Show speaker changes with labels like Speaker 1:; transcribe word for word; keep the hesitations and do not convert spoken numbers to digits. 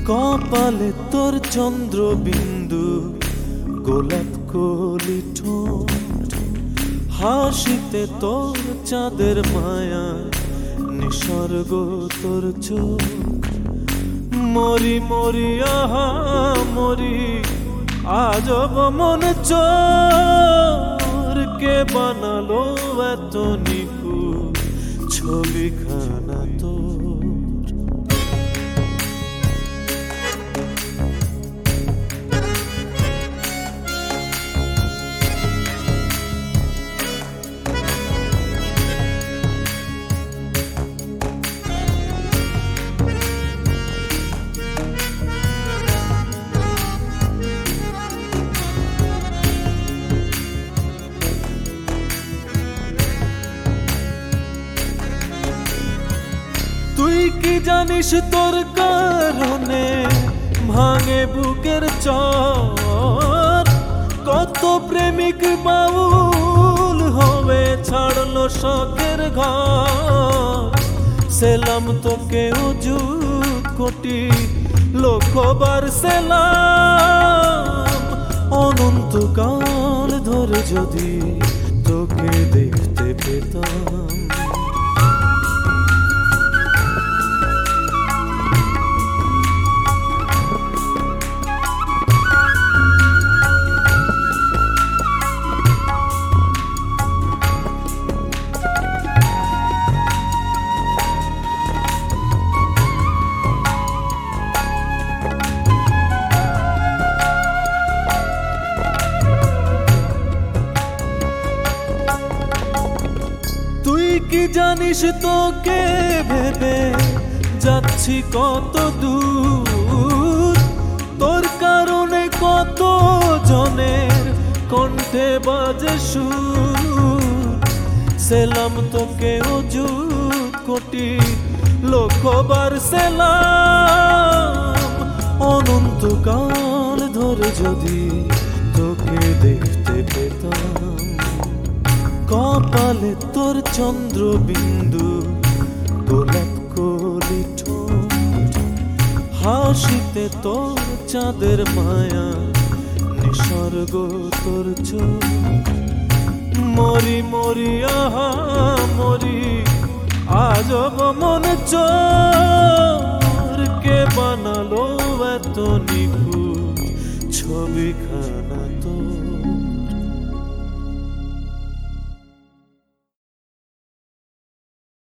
Speaker 1: কপালে তোর চন্দ্রবিন্দু, গোলাপ কলি ঠোঁট, হাসিতে তোর চাঁদের মায়া, নিসর্গ তোর চোখ। মরি মরি আহা মরি, আজব মনে চোর, কে বানালো এত নিখুঁত ছবিখানা তোর। তুই কি জানিস তোর কারণে ভাঙে বুকের চর, কত প্রেমিক বাউল হবে ছাড়লো শখের ঘর। সেলাম তোকে অযুত কোটি লক্ষবার সেলাম, অনন্তকাল ধরে যদি তোকে দেখতে পেতাম। তুই কি জানিস তোকে ভেবে যাচ্ছি কত দূর, তোর কারণে কত জনের কণ্ঠে বাজে সুর। সেলাম তোকে অযুত কোটি লক্ষবার সেলাম, অনন্তকাল ধরে যদি তোকে দেখতে পেতাম। কপালে তোর চন্দ্রবিন্দু, গোলাপ কলি ঠোঁট, হাসিতে তোর চাঁদের মায়া, নিসর্গ তোর চোখ। মরি মরি আহা মরি, আজব মনে চোর, কে বানালো এত নিখুঁত ছবিখানা তোর।